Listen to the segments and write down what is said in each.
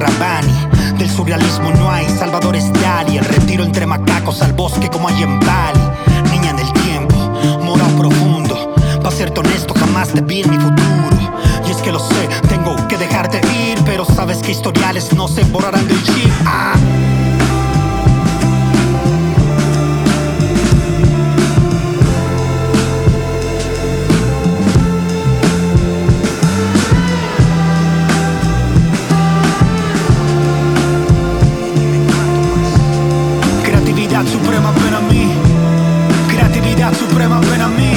Rabani. Del surrealismo no hay Salvador Dali. El retiro entre macacos al bosque como hay en Bali. Niña del tiempo, moral profundo. Pa' serte honesto, jamás te vi en mi futuro. Y es que lo sé, tengo que dejarte ir, pero sabes que historiales no se borrarán del chip. Creatividad suprema, ven a mí. Creatividad suprema, ven a mí.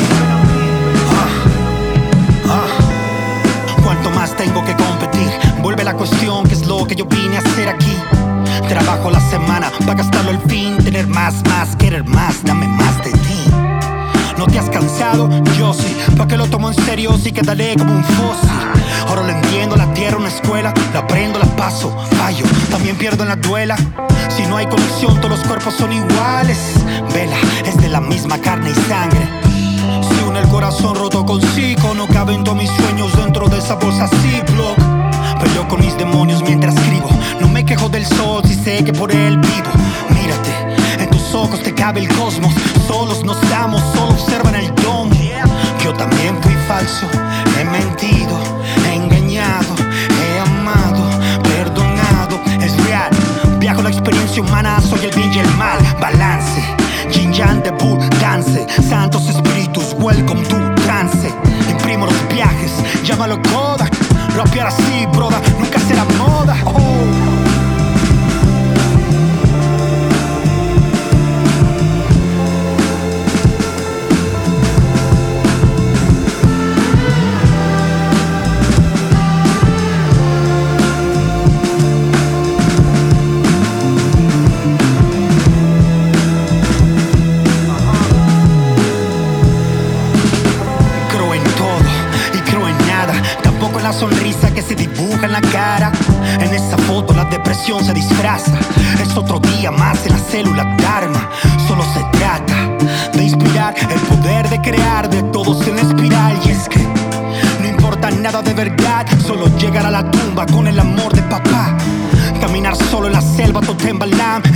¿Cuánto más tengo que competir? Vuelve la cuestión, ¿qué es lo que yo vine a hacer aquí? Trabajo la semana pa' gastarlo al fin. Tener más, querer más, dame más de ti. ¿No te has cansado? Yo sí. ¿Pa' qué lo tomo en serio? Sí quedaré como un fósil. Ahora lo entiendo, la tierra una escuela. La aprendo, la paso, fallo, también pierdo en la duela. Si no hay conexión, todos los cuerpos son iguales. Vela, es de la misma carne y sangre. Si une el corazón roto con psico, no caben todos mis sueños dentro de esa bolsa Ziploc. Peleo con mis demonios mientras escribo. No me quejo del sol si sé que por él vivo. Mírate, en tus ojos te cabe el cosmos. Solos nos damos, solo observan el domo. Yo también fui falso, he mentido, he engañado, he amado, perdonado, es real. Viajo la experiencia humana, soy el bien y el mal. Balance, yin yang debut, dance. Santos espíritus, welcome to trance. Imprimo los viajes, llámalo Kodak. Rapear así, broda, nunca será moda. La sonrisa que se dibuja en la cara. En esa foto la depresión se disfraza. Es otro día más en la célula Dharma. Solo se trata de inspirar, el poder de crear de todos en espiral. Y es que no importa nada de verdad, solo llegar a la tumba con el amor de papá. Caminar solo en la selva, Totem Balam.